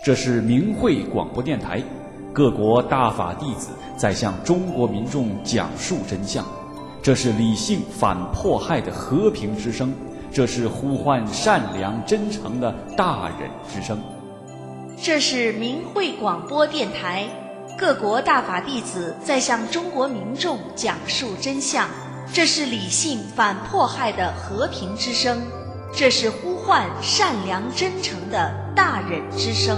这是明慧广播电台，各国大法弟子在向中国民众讲述真相。这是理性反迫害的和平之声，这是呼唤善良真诚的大忍之声。 这是明慧广播电台，各国大法弟子在向中国民众讲述真相。这是理性反迫害的和平之声，这是呼唤善良真诚的大忍之声。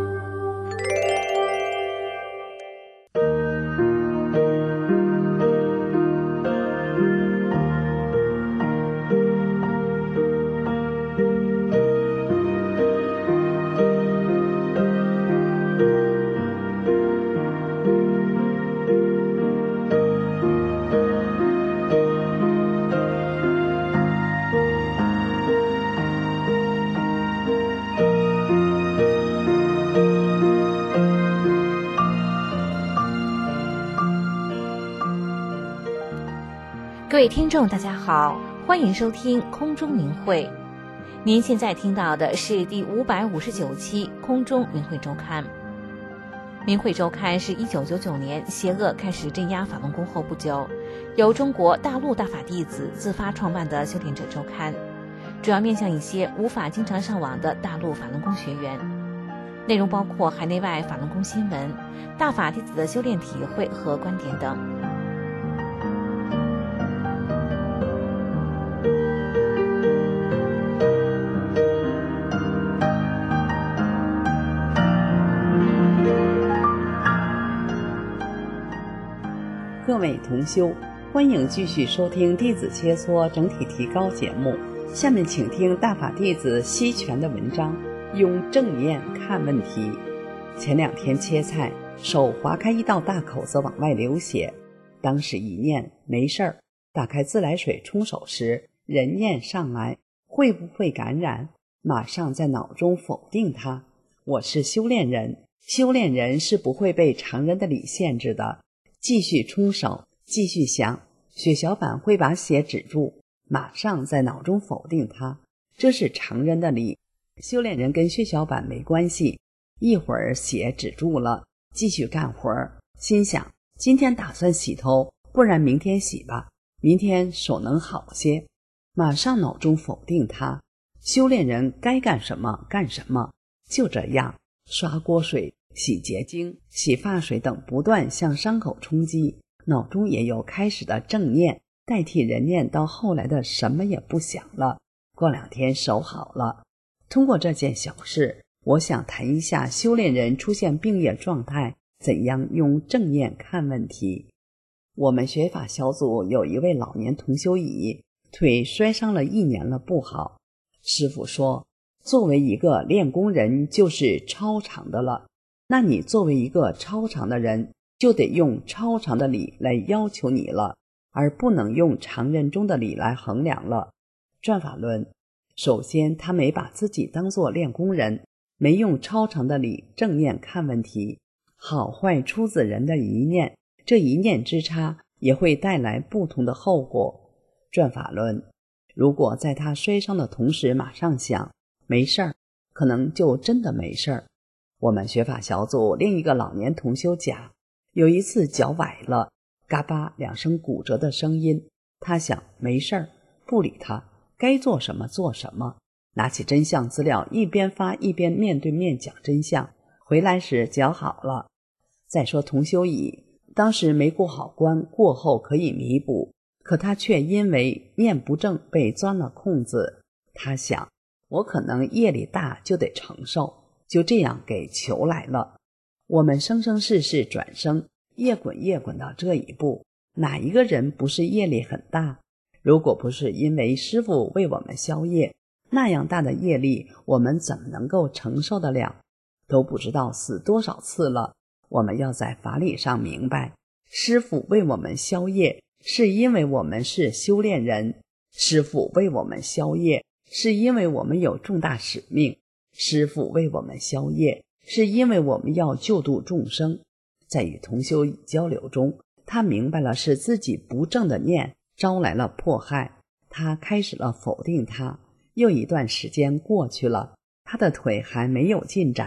各位听众大家好，欢迎收听空中明慧。您现在听到的是第559期空中明慧周刊。明慧周刊是1999年邪恶开始镇压法轮功后不久，由中国大陆大法弟子自发创办的修炼者周刊，主要面向一些无法经常上网的大陆法轮功学员。内容包括海内外法轮功新闻、大法弟子的修炼体会和观点等。 各位同修，欢迎继续收听弟子切磋整体提高节目。下面请听大法弟子西泉的文章，用正念看问题。前2天切菜，手划开一道大口子往外流血，当时一念没事儿，打开自来水冲手时，人念上来会不会感染，马上在脑中否定它。我是修炼人，修炼人是不会被常人的理限制的。继续冲手，继续想，血小板会把血止住，马上在脑中否定它，这是常人的理。修炼人跟血小板没关系，一会儿血止住了，继续干活儿，心想今天打算洗头，不然明天洗吧，明天手能好些，马上脑中否定它。修炼人该干什么干什么，就这样刷锅水、洗洁精、洗发水等不断向伤口冲击，脑中也有开始的正念代替人念，到后来的什么也不想了。过2天手好了。通过这件小事，我想谈一下修炼人出现病业状态怎样用正念看问题。我们学法小组有一位老年同修乙，腿摔伤了1年了不好，师父说作为一个练功人就是超常的了，那你作为一个超常的人，就得用超常的理来要求你了，而不能用常人中的理来衡量了。转法轮，首先他没把自己当作练功人，没用超常的理正念看问题。好坏出自人的一念，这一念之差也会带来不同的后果。转法轮，如果在他摔伤的同时马上想没事儿，可能就真的没事儿。我们学法小组另一个老年同修甲，有一次脚崴了，嘎巴2声骨折的声音，他想没事儿，不理他，该做什么做什么，拿起真相资料一边发一边面对面讲真相，回来时脚好了。再说同修乙，当时没过好关，过后可以弥补，可他却因为念不正被钻了空子，他想我可能业力大就得承受，就这样给求来了。我们生生世世转生，业滚业滚到这一步，哪一个人不是业力很大？如果不是因为师父为我们消业，那样大的业力我们怎么能够承受得了？都不知道死多少次了。我们要在法理上明白，师父为我们消业是因为我们是修炼人，师父为我们消业是因为我们有重大使命，师父为我们消业是因为我们要救度众生。在与同修乙交流中，他明白了是自己不正的念招来了迫害，他开始了否定它。又一段时间过去了，他的腿还没有进展，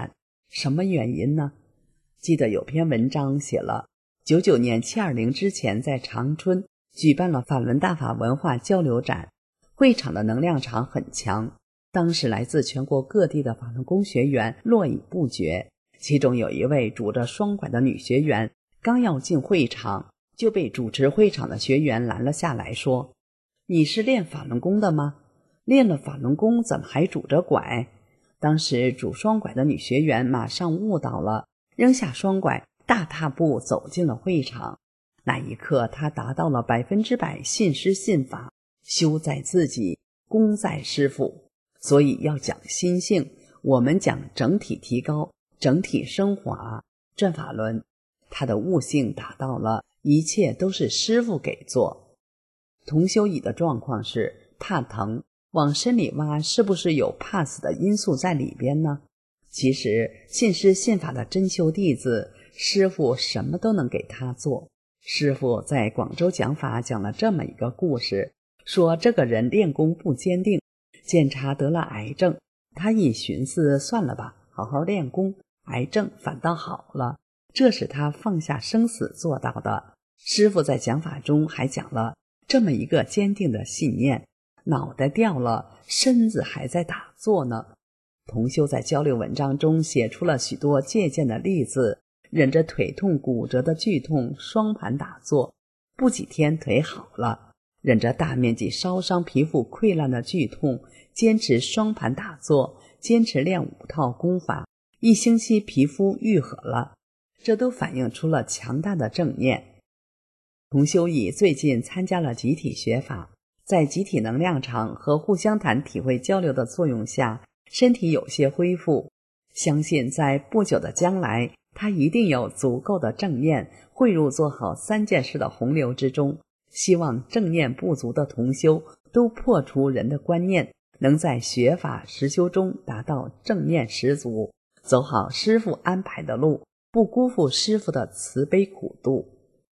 什么原因呢？记得有篇文章写了99年720之前在长春举办了法轮大法文化交流展，会场的能量场很强，当时来自全国各地的法轮功学员络绎不绝，其中有一位拄着双拐的女学员，刚要进会场就被主持会场的学员拦了下来，说：你是练法轮功的吗？练了法轮功怎么还拄着拐？当时拄双拐的女学员马上误导了，扔下双拐，大踏步走进了会场。那一刻她达到了100%信师信法，修在自己，功在师父。所以要讲心性，我们讲整体提高，整体升华。转法轮他的悟性达到了，一切都是师父给做。童修乙的状况是怕疼，往深里挖，是不是有怕死的因素在里边呢？其实信师信法的真修弟子，师父什么都能给他做。师父在广州讲法讲了这么一个故事，说这个人练功不坚定，检查得了癌症，他一寻思，算了吧，好好练功，癌症反倒好了，这是他放下生死做到的。师父在讲法中还讲了这么一个坚定的信念，脑袋掉了，身子还在打坐呢。同修在交流文章中写出了许多借鉴的例子，忍着腿痛骨折的剧痛双盘打坐，不几天腿好了，忍着大面积烧伤皮肤溃烂的剧痛，坚持双盘打坐，坚持练5套功法，1星期皮肤愈合了，这都反映出了强大的正念。童修乙最近参加了集体学法，在集体能量场和互相谈体会交流的作用下，身体有些恢复，相信在不久的将来，他一定有足够的正念汇入做好3件事的洪流之中。希望正念不足的同修都破除人的观念，能在学法实修中达到正念十足，走好师父安排的路，不辜负师父的慈悲苦度。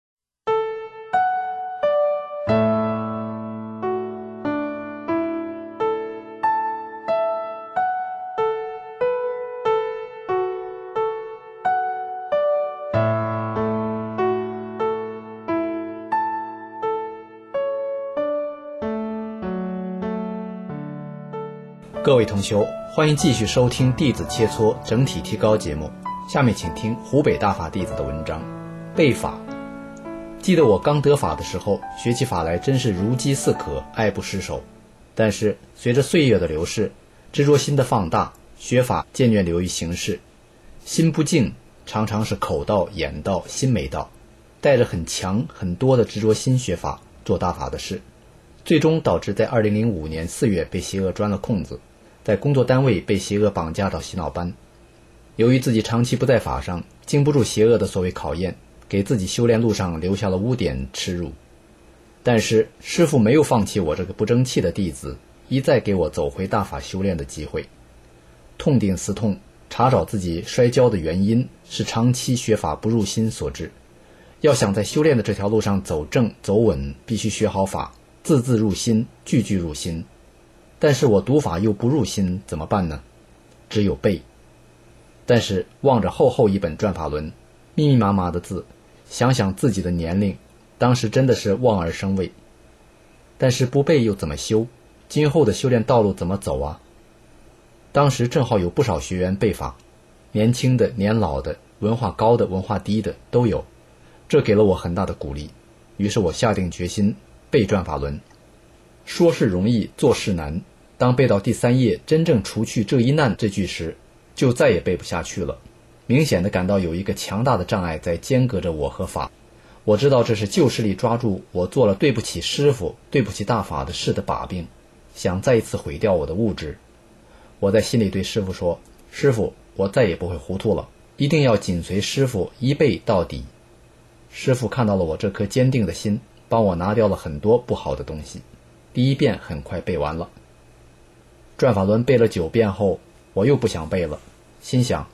各位同修，欢迎继续收听弟子切磋整体提高节目。下面请听湖北大法弟子的文章背法。记得我刚得法的时候，学起法来真是如饥似渴，爱不释手。但是随着岁月的流逝，执着心的放大，学法渐渐流于形式，心不静，常常是口到眼到心没到，带着很强很多的执着心学法做大法的事，最终导致在2005年4月被邪恶钻了空子，在工作单位被邪恶绑架到洗脑班。由于自己长期不在法上，经不住邪恶的所谓考验，给自己修炼路上留下了污点耻辱。但是师父没有放弃我这个不争气的弟子，一再给我走回大法修炼的机会。痛定思痛，查找自己摔跤的原因是长期学法不入心所致。要想在修炼的这条路上走正走稳，必须学好法，字字入心，句句入心。但是我读法又不入心，怎么办呢？只有背。但是望着厚厚一本转法轮，密密麻麻的字，想想自己的年龄，当时真的是望而生畏。但是不背又怎么修？今后的修炼道路怎么走啊？当时正好有不少学员背法，年轻的、年老的，文化高的、文化低的都有，这给了我很大的鼓励。于是我下定决心背转法轮。说是容易，做事难。当背到第3页真正除去这一难这句时，就再也背不下去了。明显的感到有一个强大的障碍在间隔着我和法。我知道这是旧势力抓住我做了对不起师父、对不起大法的事的把柄，想再一次毁掉我的物质。我在心里对师父说，师父，我再也不会糊涂了，一定要紧随师父一背到底。师父看到了我这颗坚定的心，帮我拿掉了很多不好的东西。第1遍很快背完了。转法轮背了9遍后，我又不想背了，心想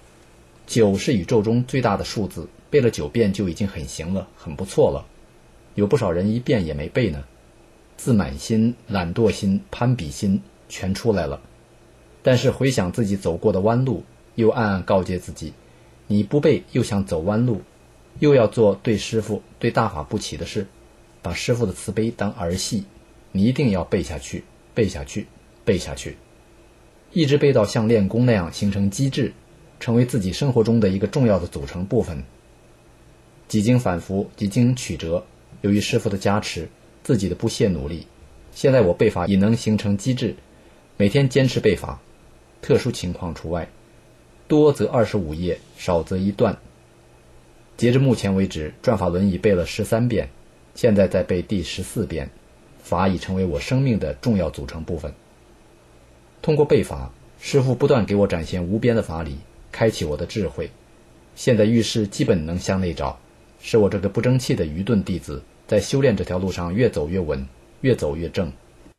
9是宇宙中最大的数字，背了9遍就已经很行了，很不错了。有不少人1遍也没背呢。自满心、懒惰心、攀比心全出来了。但是回想自己走过的弯路， 又暗暗告诫自己，你不背又想走弯路，又要做对师父对大法不起的事，把师父的慈悲当儿戏，你一定要背下去，背下去，背下去，一直背到像练功那样形成机制，成为自己生活中的一个重要的组成部分。几经反复，几经曲折，由于师父的加持，自己的不懈努力，现在我背法已能形成机制，每天坚持背法，特殊情况除外，多则25页，少则1段。截至目前为止，转法轮已背了13遍，现在在背第14遍，法已成为我生命的重要组成部分。通过背法，师父不断给我展现无边的法理，开启我的智慧。现在遇事基本能向内找，使我这个不争气的愚钝弟子在修炼这条路上越走越稳，越走越正。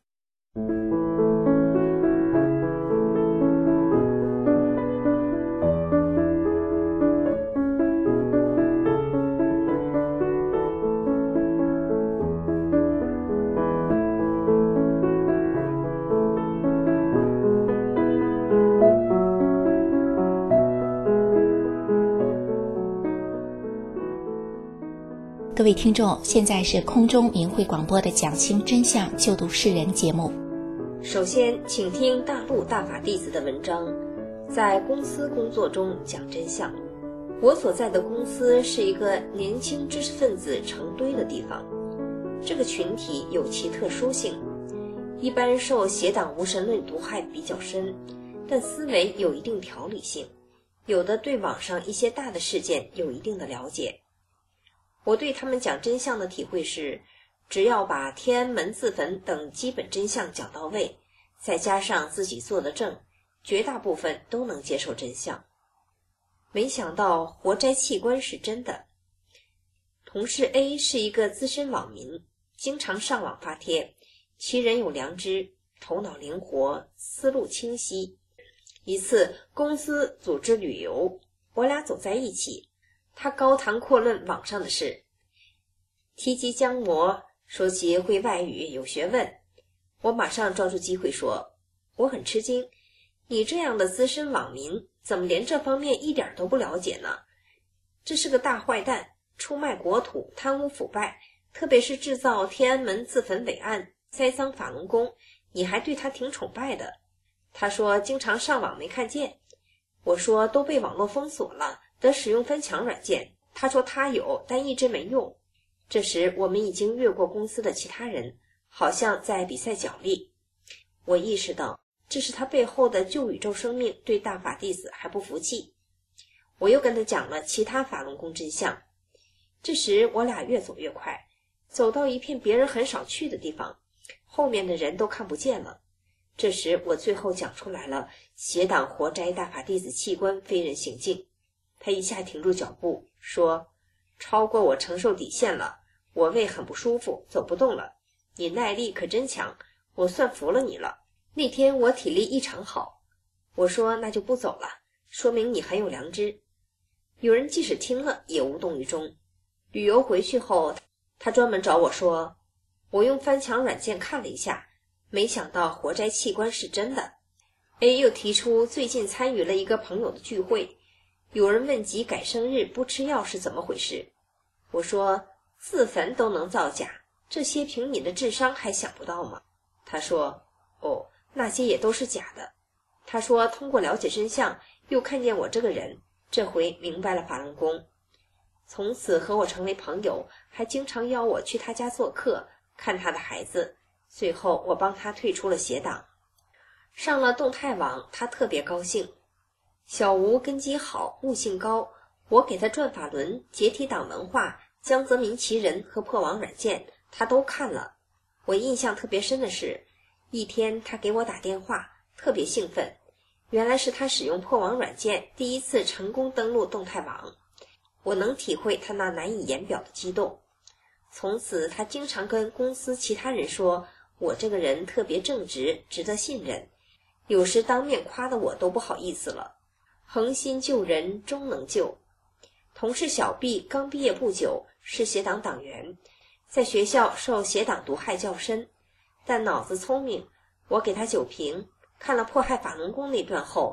各位听众，现在是空中明慧广播的讲清真相救度世人节目。 首先请听大陆大法弟子的文章，在公司工作中讲真相。我所在的公司是一个年轻知识分子成堆的地方，这个群体有其特殊性，一般受邪党无神论毒害比较深，但思维有一定条理性，有的对网上一些大的事件有一定的了解。我对他们讲真相的体会是，只要把天安门自焚等基本真相讲到位，再加上自己做的正，绝大部分都能接受真相。没想到活摘器官是真的。同事 A 是一个资深网民，经常上网发帖，其人有良知，头脑灵活，思路清晰。一次公司组织旅游，我俩走在一起，他高谈阔论网上的事，提及江魔，说其会外语有学问。我马上抓住机会说，我很吃惊，你这样的资深网民怎么连这方面一点都不了解呢？这是个大坏蛋，出卖国土，贪污腐败，特别是制造天安门自焚伟案，栽赃法轮功，你还对他挺崇拜的。他说经常上网没看见。我说都被网络封锁了，得使用翻墙软件。他说他有，但一直没用。这时我们已经越过公司的其他人，好像在比赛角力。我意识到这是他背后的旧宇宙生命对大法弟子还不服气。我又跟他讲了其他法轮功真相。这时我俩越走越快，走到一片别人很少去的地方，后面的人都看不见了。这时我最后讲出来了邪党活摘大法弟子器官非人行径。他一下停住脚步，说超过我承受底线了，我胃很不舒服，走不动了，你耐力可真强，我算服了你了。那天我体力异常好。我说那就不走了，说明你很有良知。有人即使听了也无动于衷。旅游回去后，他专门找我说，我用翻墙软件看了一下，没想到活摘器官是真的。 A 又提出最近参与了一个朋友的聚会，有人问及改生日不吃药是怎么回事。我说自焚都能造假，这些凭你的智商还想不到吗？他说哦，那些也都是假的。他说通过了解真相，又看见我这个人，这回明白了法轮功，从此和我成为朋友，还经常邀我去他家做客，看他的孩子。最后我帮他退出了邪党。上了动态网，他特别高兴。小吴根基好，悟性高，我给他转法轮、解体党文化、江泽民奇人和破网软件，他都看了。我印象特别深的是，一天他给我打电话，特别兴奋，原来是他使用破网软件第一次成功登录动态网。我能体会他那难以言表的激动。从此他经常跟公司其他人说，我这个人特别正直，值得信任，有时当面夸的我都不好意思了。恒心救人，终能救。同事小 B 刚毕业不久，是邪党党员，在学校受邪党毒害较深，但脑子聪明。我给他酒瓶，看了迫害法轮功那段后，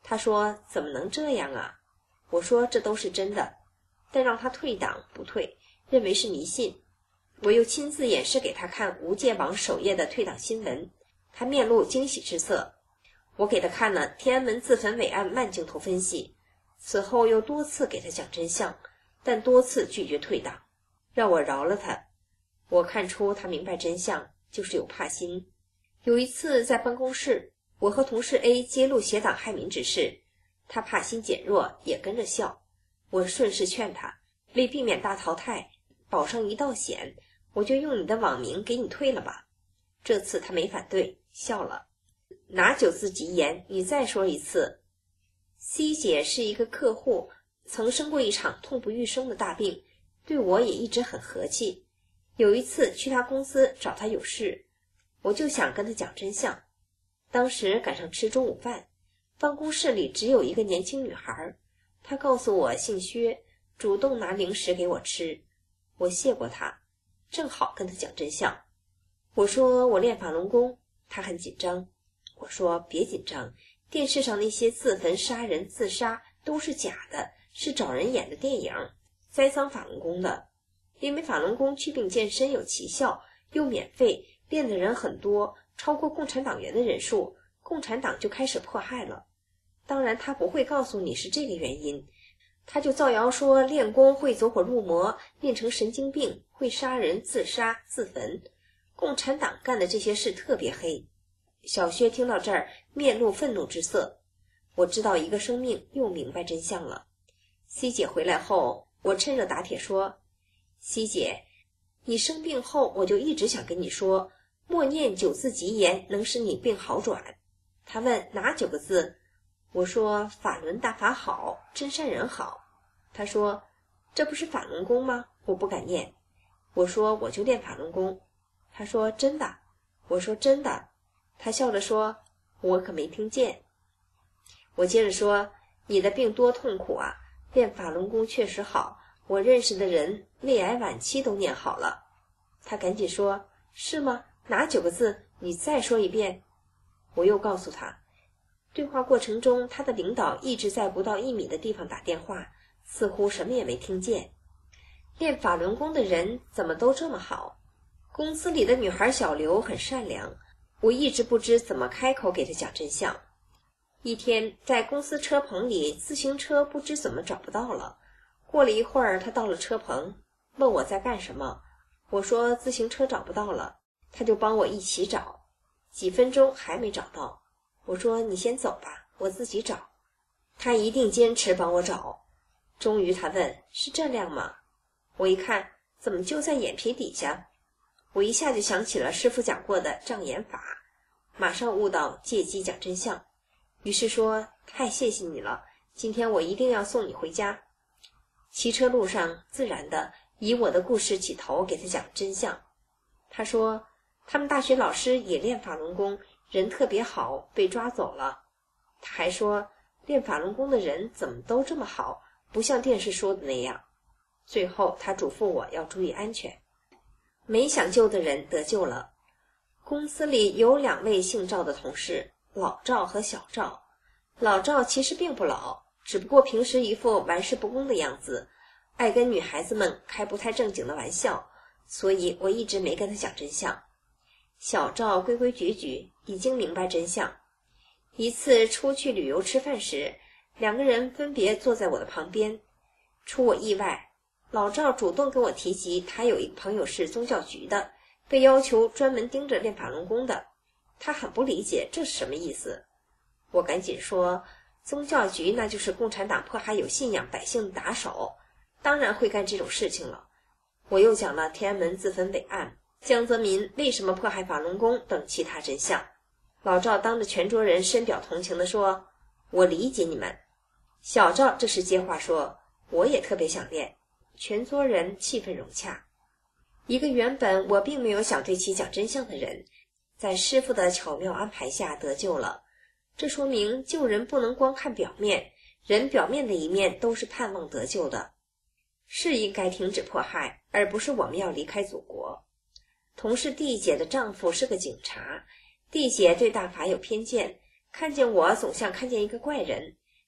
他说怎么能这样啊？我说这都是真的，但让他退党不退，认为是迷信。我又亲自演示给他看无界网首页的退党新闻，他面露惊喜之色。我给他看了天安门自焚伪案慢镜头分析，此后又多次给他讲真相，但多次拒绝退党，让我饶了他。我看出他明白真相，就是有怕心。有一次在办公室，我和同事 A 揭露邪党害民之事，他怕心减弱，也跟着笑。我顺势劝他，为避免大淘汰，保上一道险，我就用你的网名给你退了吧。这次他没反对，笑了。哪9字吉言，你再说一次。C 姐是一个客户，曾生过一场痛不欲生的大病，对我也一直很和气。有一次去他公司找他有事，我就想跟他讲真相。当时赶上吃中午饭，办公室里只有一个年轻女孩，她告诉我姓薛，主动拿零食给我吃。我谢过她，正好跟她讲真相。我说我练法轮功，她很紧张。我说别紧张，电视上那些自焚杀人自杀都是假的，是找人演的电影，栽赃法轮功的。因为法轮功祛病健身有奇效，又免费，练的人很多，超过共产党员的人数，共产党就开始迫害了。当然他不会告诉你是这个原因，他就造谣说练功会走火入魔，练成神经病，会杀人自杀自焚。共产党干的这些事特别黑。小薛听到这儿，面露愤怒之色。我知道一个生命又明白真相了。C 姐回来后，我趁热打铁说：“C 姐，你生病后，我就一直想跟你说，默念9字吉言能使你病好转。”她问哪9个字？我说法轮大法好，真善人好。她说这不是法轮功吗？我不敢念。我说我就练法轮功。她说真的？我说真的。她笑着说我可没听见。我接着说你的病多痛苦啊，练法轮功确实好，我认识的人胃癌晚期都念好了。她赶紧说是吗？哪9个字？你再说一遍。我又告诉她，对话过程中她的领导一直在不到1米的地方打电话，似乎什么也没听见。练法轮功的人怎么都这么好？公司里的女孩小刘很善良，我一直不知怎么开口给她讲真相。一天在公司车棚里，自行车不知怎么找不到了。过了一会儿，她到了车棚，问我在干什么。我说自行车找不到了，她就帮我一起找。几分钟还没找到，我说你先走吧，我自己找。她一定坚持帮我找。终于她问是这辆吗？我一看怎么就在眼皮底下，我一下就想起了师父讲过的障眼法，马上悟到借机讲真相，于是说太谢谢你了，今天我一定要送你回家。骑车路上自然的以我的故事起头给他讲真相。他说他们大学老师也练法轮功，人特别好，被抓走了。他还说练法轮功的人怎么都这么好，不像电视说的那样。最后他嘱咐我要注意安全。没想救的人得救了。公司里有2位姓赵的同事，老赵和小赵。老赵其实并不老，只不过平时一副玩世不恭的样子，爱跟女孩子们开不太正经的玩笑，所以我一直没跟他讲真相。小赵规规矩矩，已经明白真相。一次出去旅游吃饭时，2个人分别坐在我的旁边。出我意外，老赵主动跟我提及他有一个朋友是宗教局的，被要求专门盯着练法轮功的。他很不理解这是什么意思。我赶紧说宗教局那就是共产党迫害有信仰百姓的打手，当然会干这种事情了。我又讲了天安门自焚伪案，江泽民为什么迫害法轮功等其他真相。老赵当着全桌人深表同情地说我理解你们。小赵这时接话说我也特别想练。全桌人气氛融洽。一个原本我并没有想对其讲真相的人，在师父的巧妙安排下得救了。这说明救人不能光看表面，人表面的一面都是盼望得救的。是应该停止迫害，而不是我们要离开祖国。同事D姐的丈夫是个警察，D姐对大法有偏见，看见我总像看见一个怪人，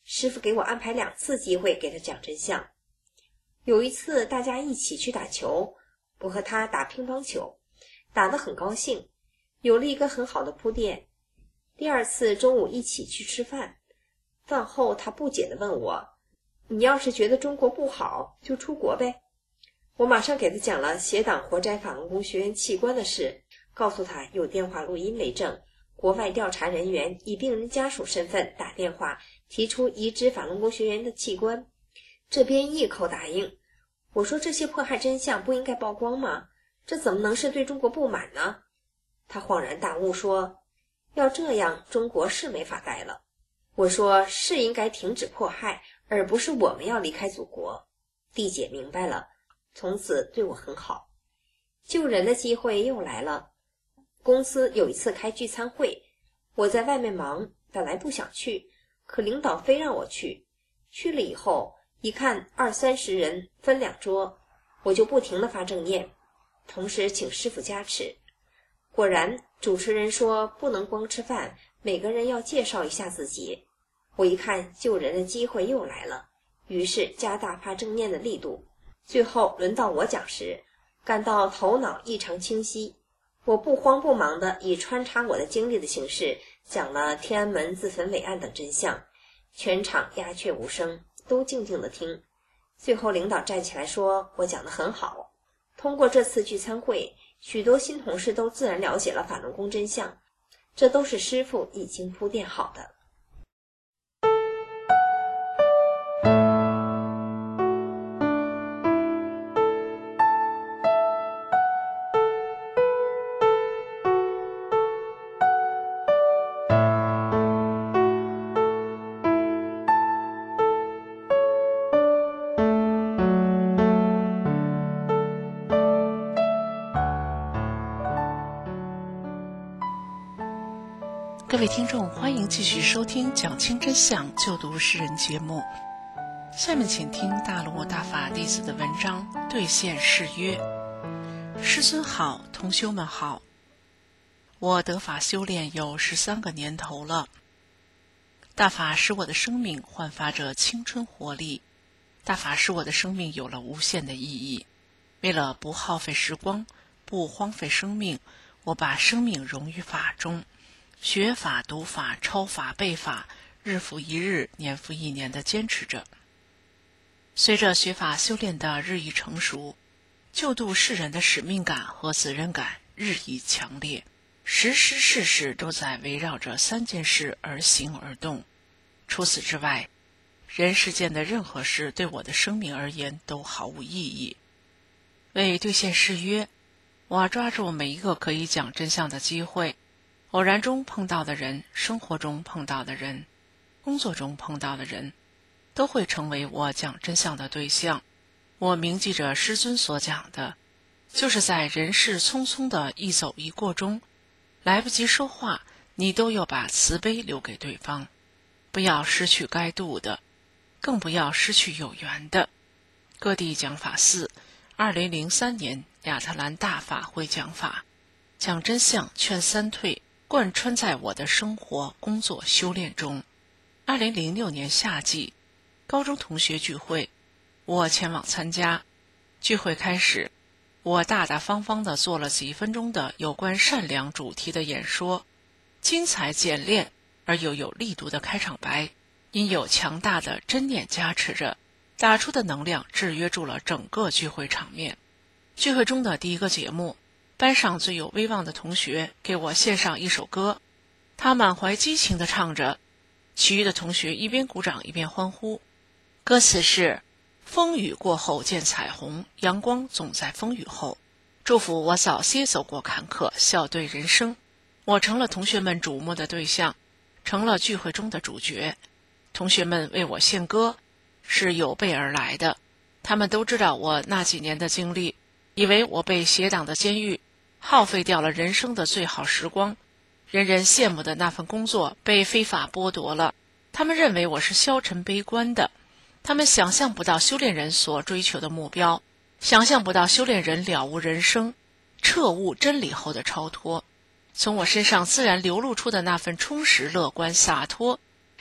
师傅给我安排2次机会给他讲真相。有一次大家一起去打球，我和他打乒乓球，打得很高兴，有了一个很好的铺垫。第2次中午一起去吃饭，饭后他不解地问我，你要是觉得中国不好就出国呗。我马上给他讲了协党活摘法轮功学员器官的事，告诉他有电话录音为证，国外调查人员以病人家属身份打电话提出移植法轮功学员的器官，这边一口答应。我说这些迫害真相不应该曝光吗？这怎么能是对中国不满呢？他恍然大悟说，要这样中国是没法待了。我说是应该停止迫害，而不是我们要离开祖国。弟姐明白了，从此对我很好。救人的机会又来了。公司有一次开聚餐会，我在外面忙，本来不想去，可领导非让我去。去了以后，一看20-30人分2桌，我就不停地发正念，同时请师父加持。果然，主持人说不能光吃饭，每个人要介绍一下自己。我一看救人的机会又来了，于是加大发正念的力度。最后轮到我讲时，感到头脑异常清晰。我不慌不忙地以穿插我的经历的形式讲了天安门自焚伟案等真相，全场鸦雀无声，都静静地听。最后领导站起来说我讲得很好。通过这次聚餐会，许多新同事都自然了解了法轮功真相，这都是师父已经铺垫好的。 各位听众，欢迎继续收听讲清真相就读世人节目。下面请听大陆大法弟子的文章《兑现誓约》。师尊好，同修们好。我得法修炼有13个年头了。大法使我的生命焕发着青春活力，大法使我的生命有了无限的意义。为了不耗费时光，不荒废生命，我把生命融于法中，学法、读法、抄法、背法，日复一日，年复一年地坚持着。随着学法修炼的日益成熟，救度世人的使命感和责任感日益强烈，时时事事都在围绕着3件事而行而动。除此之外，人世间的任何事对我的生命而言都毫无意义。为兑现誓约，我抓住每一个可以讲真相的机会，偶然中碰到的人，生活中碰到的人，工作中碰到的人，都会成为我讲真相的对象。我铭记着师尊所讲的，就是在人世匆匆的一走一过中，来不及说话，你都要把慈悲留给对方，不要失去该度的，更不要失去有缘的。各地讲法寺2003年亚特兰大法会讲法，讲真相劝3退贯穿在我的生活、工作、修炼中。2006年夏季，高中同学聚会，我前往参加。聚会开始，我大大方方地做了几分钟的有关善良主题的演说，精彩简练而又有力度的开场白，因有强大的真念加持着，打出的能量制约住了整个聚会场面。聚会中的第一个节目，班上最有威望的同学给我献上一首歌，他满怀激情地唱着，其余的同学一边鼓掌一边欢呼。歌词是：风雨过后见彩虹，阳光总在风雨后，祝福我早些走过坎坷，笑对人生。我成了同学们瞩目的对象，成了聚会中的主角。同学们为我献歌是有备而来的，他们都知道我那几年的经历，以为我被邪党的监狱耗费掉了人生的最好时光，人人羡慕的那份工作被非法剥夺了。他们认为我是消沉悲观的，他们想象不到修炼人所追求的目标，想象不到修炼人了悟人生、彻悟真理后的超脱。从我身上自然流露出的那份充实、乐观、洒脱，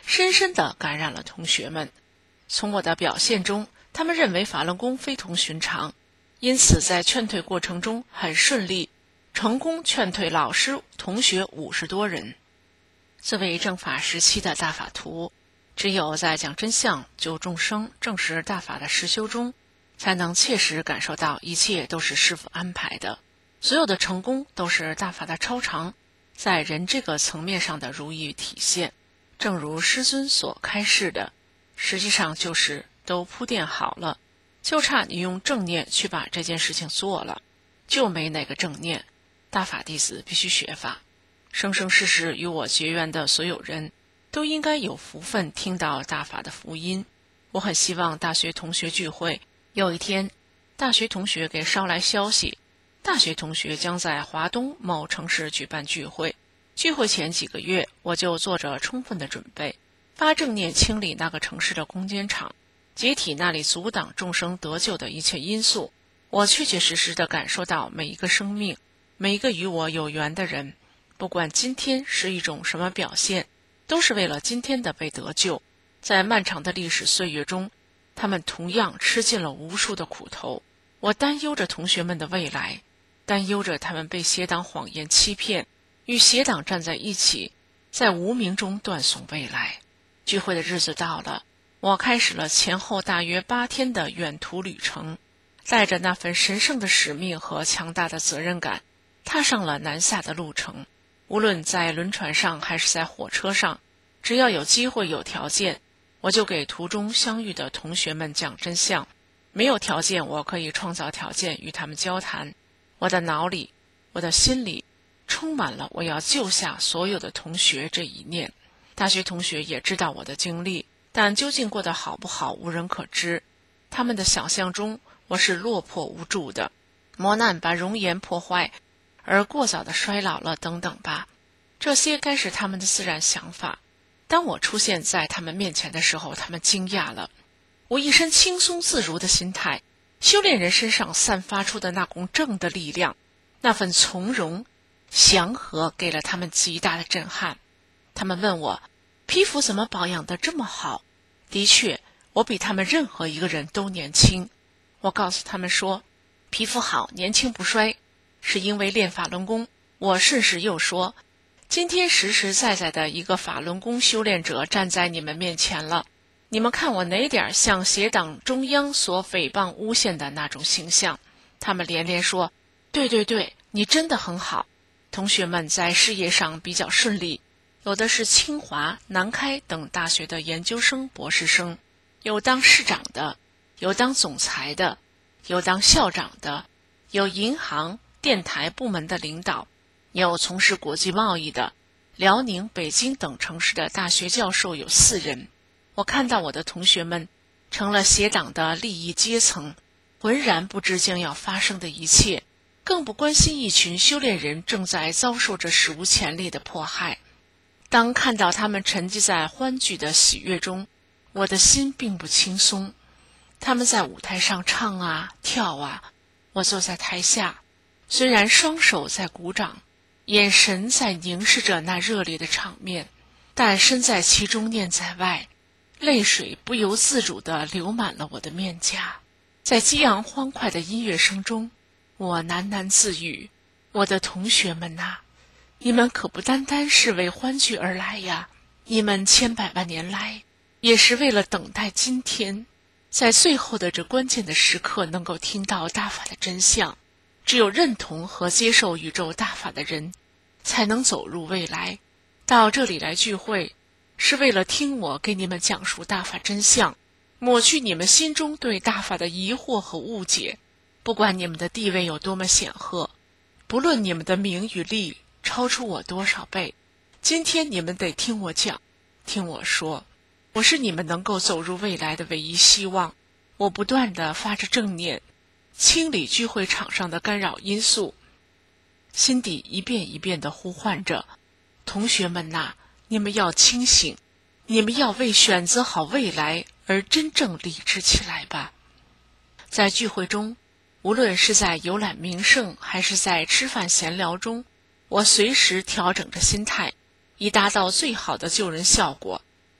深深地感染了同学们。从我的表现中，他们认为法轮功非同寻常，因此在劝退过程中很顺利，成功劝退老师同学50多人。作为正法时期的大法徒，只有在讲真相、救众生、证实大法的实修中，才能切实感受到一切都是师父安排的，所有的成功都是大法的超常，在人这个层面上的如意体现。正如师尊所开示的，实际上就是都铺垫好了，就差你用正念去把这件事情做了，就没哪个正念。大法弟子必须学法，生生世世与我结缘的所有人都应该有福分听到大法的福音。我很希望大学同学聚会，有一天大学同学给捎来消息，大学同学将在华东某城市举办聚会，聚会前几个月我就做着充分的准备，发正念清理那个城市的攻坚场，解体那里阻挡众生得救的一切因素。我确确实实地感受到每一个生命，每一个与我有缘的人，不管今天是一种什么表现，都是为了今天的被得救。在漫长的历史岁月中，他们同样吃尽了无数的苦头。我担忧着同学们的未来，担忧着他们被邪党谎言欺骗，与邪党站在一起，在无明中断送未来。聚会的日子到了，我开始了前后大约8天的远途旅程，带着那份神圣的使命和强大的责任感，踏上了南下的路程。无论在轮船上还是在火车上，只要有机会有条件，我就给途中相遇的同学们讲真相。没有条件，我可以创造条件与他们交谈。我的脑里，我的心里充满了我要救下所有的同学这一念。大学同学也知道我的经历，但究竟过得好不好无人可知。他们的想象中，我是落魄无助的，磨难把容颜破坏，而过早的衰老了等等吧，这些该是他们的自然想法。当我出现在他们面前的时候，他们惊讶了。我一身轻松自如的心态，修炼人身上散发出的那股正的力量，那份从容祥和，给了他们极大的震撼。他们问我，皮肤怎么保养得这么好？的确，我比他们任何一个人都年轻。我告诉他们说，皮肤好，年轻不衰，是因为练法轮功。我顺势又说，今天实实在在的一个法轮功修炼者站在你们面前了，你们看我哪点像邪党中央所诽谤诬陷的那种形象？他们连连说，对对对，你真的很好。同学们在事业上比较顺利，有的是清华、南开等大学的研究生、博士生，有当市长的，有当总裁的，有当校长的，有银行、电台部门的领导，有从事国际贸易的，辽宁、北京等城市的大学教授有4人。我看到我的同学们成了邪党的利益阶层，浑然不知将要发生的一切，更不关心一群修炼人正在遭受着史无前例的迫害。当看到他们沉寂在欢聚的喜悦中，我的心并不轻松。他们在舞台上唱啊跳啊，我坐在台下，虽然双手在鼓掌，眼神在凝视着那热烈的场面，但身在其中念在外，泪水不由自主地流满了我的面颊。在激昂欢快的音乐声中，我喃喃自语，我的同学们呐，你们可不单单是为欢聚而来呀，你们千百万年来也是为了等待今天，在最后的这关键的时刻能够听到大法的真相。只有认同和接受宇宙大法的人，才能走入未来。到这里来聚会，是为了听我给你们讲述大法真相，抹去你们心中对大法的疑惑和误解。不管你们的地位有多么显赫，不论你们的名与利超出我多少倍，今天你们得听我讲，听我说，我是你们能够走入未来的唯一希望。我不断地发着正念，清理聚会场上的干扰因素，心底一遍一遍地呼唤着，同学们呐，你们要清醒，你们要为选择好未来而真正理智起来吧。在聚会中，无论是在游览名胜还是在吃饭闲聊中，我随时调整着心态，以达到最好的救人效果。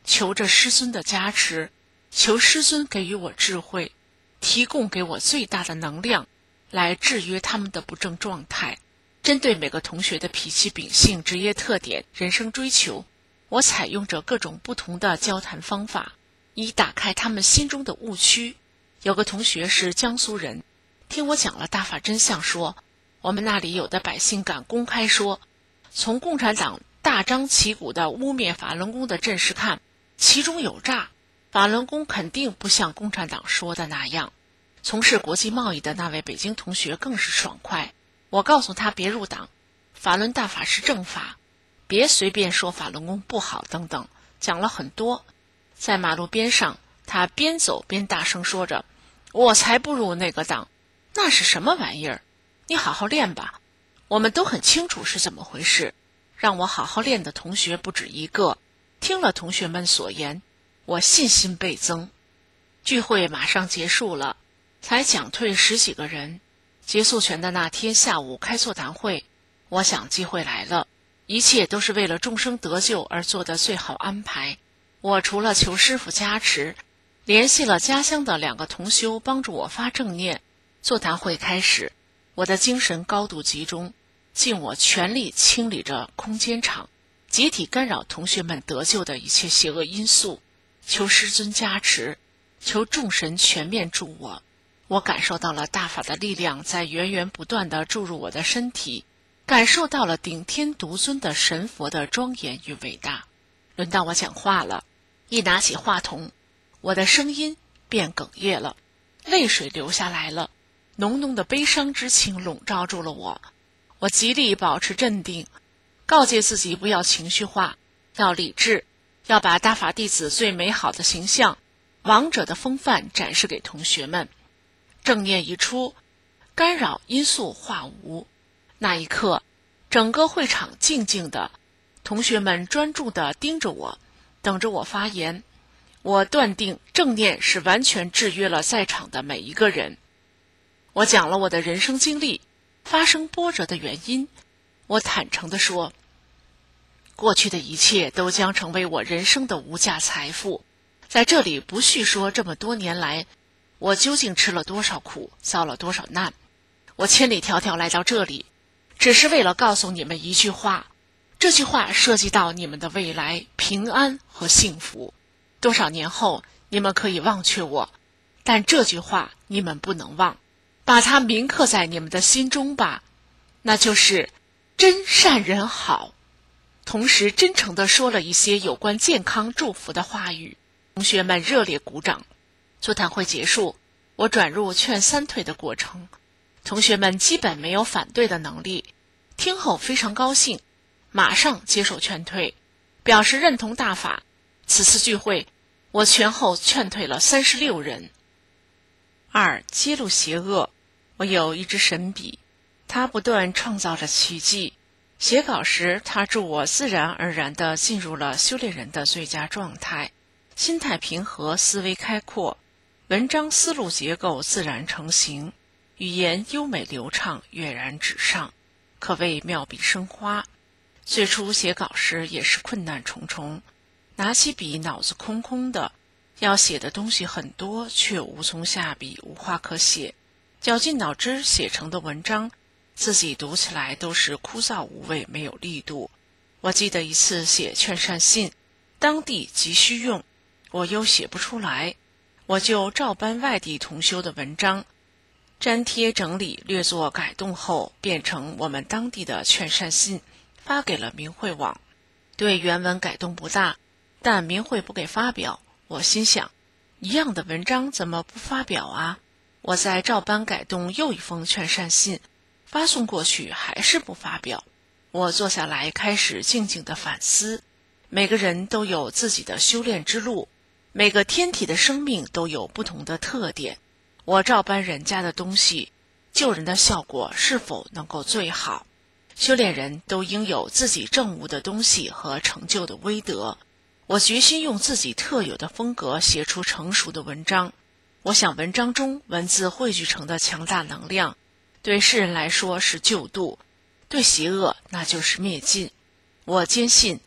求着师尊的加持，求师尊给予我智慧，提供给我最大的能量，来制约他们的不正状态。针对每个同学的脾气秉性、职业特点、人生追求，我采用着各种不同的交谈方法，以打开他们心中的误区。有个同学是江苏人，听我讲了大法真相，说我们那里有的百姓敢公开说，从共产党大张旗鼓的污蔑法轮功的阵势看，其中有诈，法轮功肯定不像共产党说的那样。从事国际贸易的那位北京同学更是爽快，我告诉他别入党，法轮大法是正法，别随便说法轮功不好等等，讲了很多。在马路边上，他边走边大声说着，我才不入那个党，那是什么玩意儿，你好好练吧。我们都很清楚是怎么回事，让我好好练的同学不止一个。听了同学们所言，我信心倍增。聚会马上结束了，才讲退10几个人。结束拳的那天下午开座谈会，我想机会来了，一切都是为了众生得救而做的最好安排。我除了求师父加持，联系了家乡的2个同修帮助我发正念。座谈会开始，我的精神高度集中，尽我全力清理着空间场，解体干扰同学们得救的一切邪恶因素，求师尊加持，求众神全面助我。我感受到了大法的力量在源源不断地注入我的身体，感受到了顶天独尊的神佛的庄严与伟大。轮到我讲话了，一拿起话筒，我的声音便哽咽了，泪水流下来了，浓浓的悲伤之情笼罩住了我。我极力保持镇定，告诫自己不要情绪化，要理智，要把大法弟子最美好的形象、王者的风范展示给同学们。正念一出，干扰因素化无。那一刻，整个会场静静的，同学们专注地盯着我，等着我发言。我断定正念是完全制约了在场的每一个人。我讲了我的人生经历，发生波折的原因。我坦诚地说，过去的一切都将成为我人生的无价财富。在这里不叙说这么多年来我究竟吃了多少苦，遭了多少难。我千里迢迢来到这里，只是为了告诉你们一句话，这句话涉及到你们的未来平安和幸福。多少年后你们可以忘却我，但这句话你们不能忘，把它铭刻在你们的心中吧，那就是真善人好。同时真诚地说了一些有关健康祝福的话语，同学们热烈鼓掌。座谈会结束，我转入劝3退的过程，同学们基本没有反对的能力，听后非常高兴，马上接受劝退，表示认同大法。此次聚会，我前后劝退了36人。2. 揭露邪恶。我有一支神笔，它不断创造着奇迹。写稿时，它助我自然而然地进入了修炼人的最佳状态，心态平和，思维开阔，文章思路结构自然成型，语言优美流畅，跃然纸上，可谓妙笔生花。最初写稿时也是困难重重，拿起笔脑子空空的，要写的东西很多，却无从下笔，无话可写，绞尽脑汁写成的文章，自己读起来都是枯燥无味，没有力度。我记得一次写劝善信，当地急需用，我又写不出来，我就照搬外地同修的文章，粘贴整理略作改动后，变成我们当地的劝善信，发给了明慧网。对原文改动不大，但明慧不给发表，我心想，一样的文章怎么不发表啊？我再照搬改动又一封劝善信，发送过去还是不发表。我坐下来开始静静地反思，每个人都有自己的修炼之路，每个天体的生命都有不同的特点，我照搬人家的东西，救人的效果是否能够最好？修炼人都应有自己证悟的东西和成就的威德。我决心用自己特有的风格写出成熟的文章。我想文章中文字汇聚成的强大能量，对世人来说是救度，对邪恶那就是灭尽。我坚信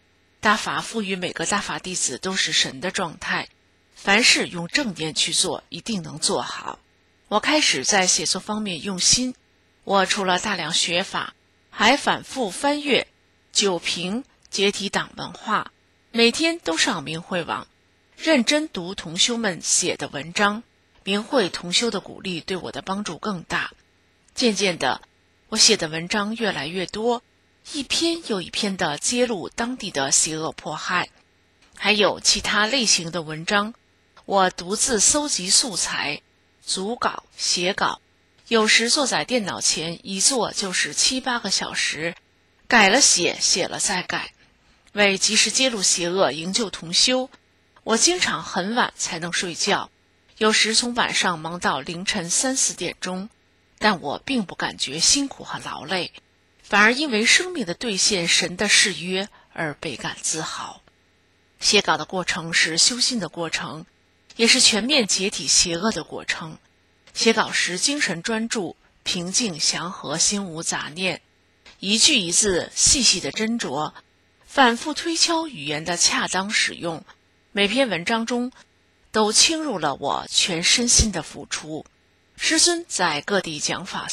大法赋予每个大法弟子都是神的状态，凡事用正念去做，一定能做好。我开始在写作方面用心，我除了大量学法，还反复翻阅九评、解体党文化，每天都上明慧网，认真读同修们写的文章。明慧同修的鼓励对我的帮助更大。渐渐的，我写的文章越来越多，一篇又一篇地揭露当地的邪恶迫害，还有其他类型的文章，我独自搜集素材，组稿、写稿，有时坐在电脑前一坐就是7、8个小时，改了写，写了再改。为及时揭露邪恶，营救同修，我经常很晚才能睡觉，有时从晚上忙到凌晨3、4点钟，但我并不感觉辛苦和劳累，反而因为生命的兑现神的誓约而倍感自豪。写稿的过程是修心的过程，也是全面解体邪恶的过程。写稿时精神专注，平静祥和，心无杂念，一句一字细细的斟酌，反复推敲语言的恰当使用，每篇文章中都倾入了我全身心的付出。师尊在各地讲法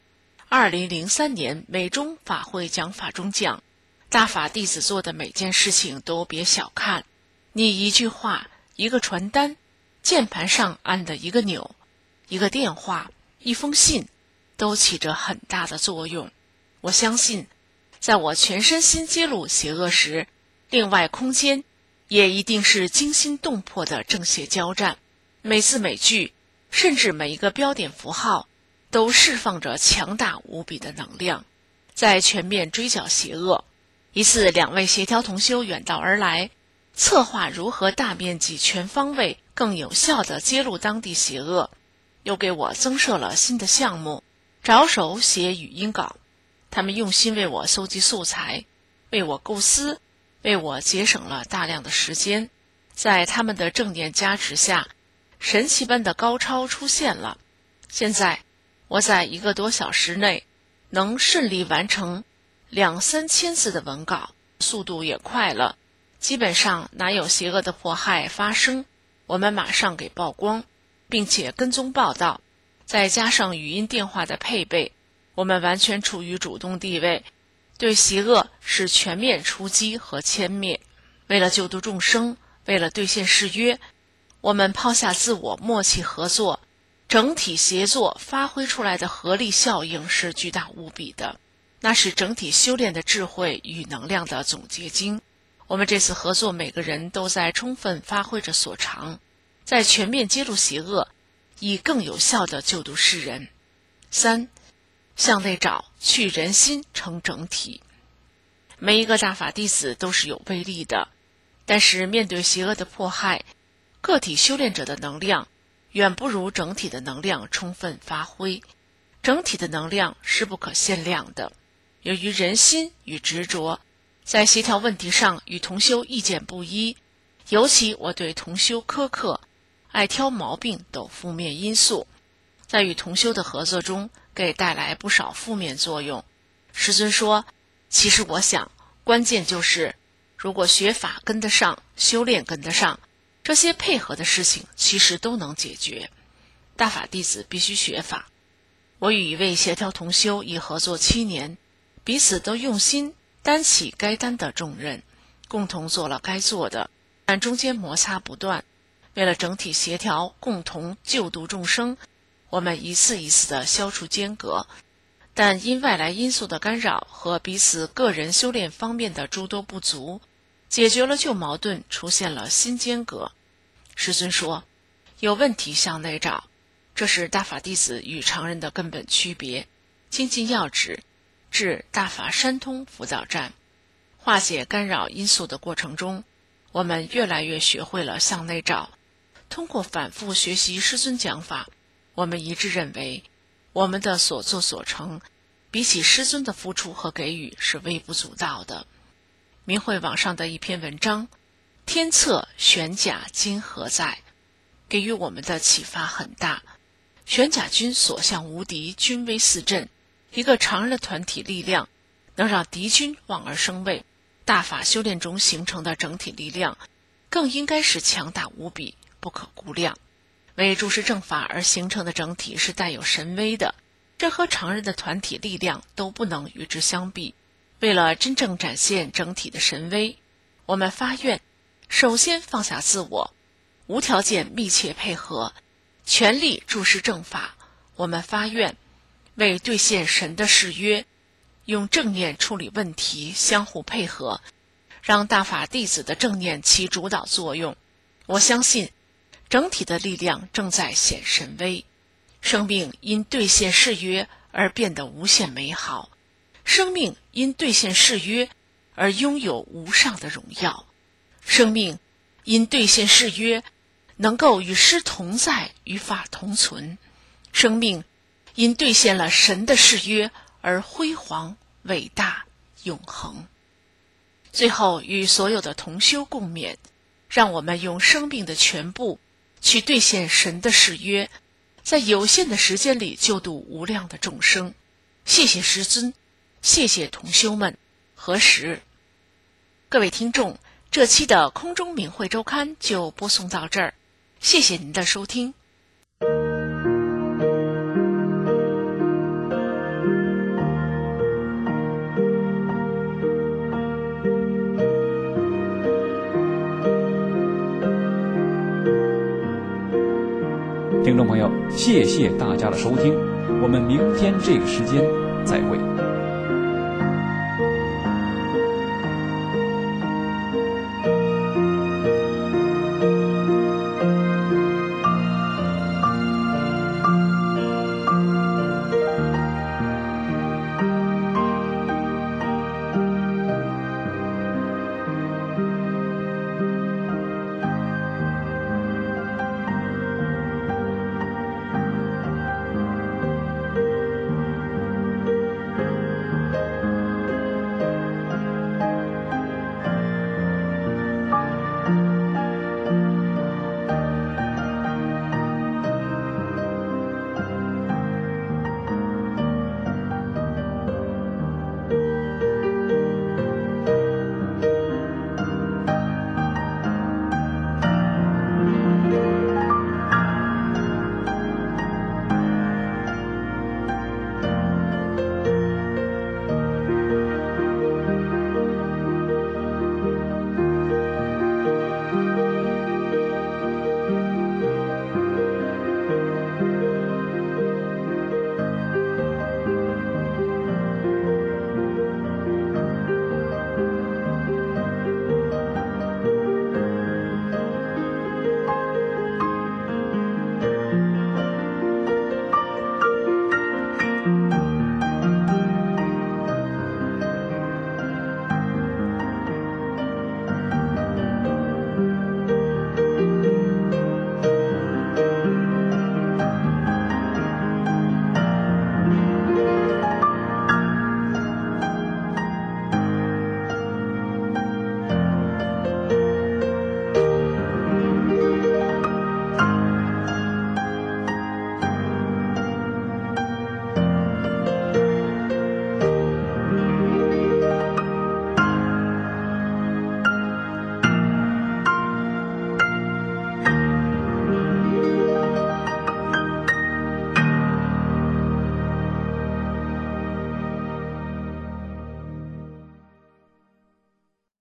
2003年美中法会讲法中讲，大法弟子做的每件事情都别小看，你一句话、一个传单、键盘上按的一个钮、一个电话、一封信，都起着很大的作用。我相信，在我全身心揭露邪恶时，另外空间也一定是惊心动魄的正邪交战，每字每句，甚至每一个标点符号，都释放着强大无比的能量，在全面追剿邪恶。一次2位协调同修远道而来，策划如何大面积、全方位、更有效地揭露当地邪恶，又给我增设了新的项目，着手写语音稿。他们用心为我搜集素材，为我构思，为我节省了大量的时间。在他们的正念加持下，神奇般的高超出现了。现在我在1个多小时内能顺利完成2、3千字的文稿，速度也快了，基本上哪有邪恶的迫害发生，我们马上给曝光，并且跟踪报道，再加上语音电话的配备，我们完全处于主动地位，对邪恶是全面出击和歼灭。为了救度众生，为了兑现誓约，我们抛下自我，默契合作，整体协作发挥出来的合力效应是巨大无比的，那是整体修炼的智慧与能量的总结晶。我们这次合作，每个人都在充分发挥着所长，在全面揭露邪恶，以更有效地救度世人。3、向内找，去人心成整体。每一个大法弟子都是有威力的，但是面对邪恶的迫害，个体修炼者的能量远不如整体的能量充分发挥，整体的能量是不可限量的。由于人心与执着，在协调问题上与同修意见不一，尤其我对同修苛刻、爱挑毛病等负面因素，在与同修的合作中给带来不少负面作用。师尊说，其实我想关键就是如果学法跟得上，修炼跟得上，这些配合的事情其实都能解决。大法弟子必须学法。我与一位协调同修已合作7年，彼此都用心担起该担的重任，共同做了该做的，但中间摩擦不断。为了整体协调，共同救度众生，我们一次一次地消除间隔，但因外来因素的干扰和彼此个人修炼方面的诸多不足，解决了旧矛盾，出现了新间隔。师尊说，有问题向内找，这是大法弟子与常人的根本区别。精进要旨，至大法山通辅导站，化解干扰因素的过程中，我们越来越学会了向内找。通过反复学习师尊讲法，我们一致认为，我们的所作所成，比起师尊的付出和给予是微不足道的。明慧网上的一篇文章，天策玄甲今何在，给予我们的启发很大。玄甲军所向无敌，军威四振，一个常人的团体力量能让敌军望而生畏， 大法修炼中形成的整体力量，更应该是强大无比，不可估量。为诸事正法而形成的整体是带有神威的，这和常人的团体力量都不能与之相比。为了真正展现整体的神威，我们发愿，首先放下自我，无条件密切配合，全力注视正法。我们发愿，为兑现神的誓约，用正念处理问题，相互配合，让大法弟子的正念起主导作用。我相信整体的力量正在显神威，生命因兑现誓约而变得无限美好，生命因兑现誓约而拥有无上的荣耀，生命因兑现誓约能够与师同在，与法同存，生命因兑现了神的誓约而辉煌伟大永恒。最后与所有的同修共勉，让我们用生命的全部去兑现神的誓约，在有限的时间里救度无量的众生。谢谢师尊，谢谢同修们。何时？各位听众，这期的空中明慧周刊就播送到这儿，谢谢您的收听。 听众朋友，谢谢大家的收听，我们明天这个时间再会。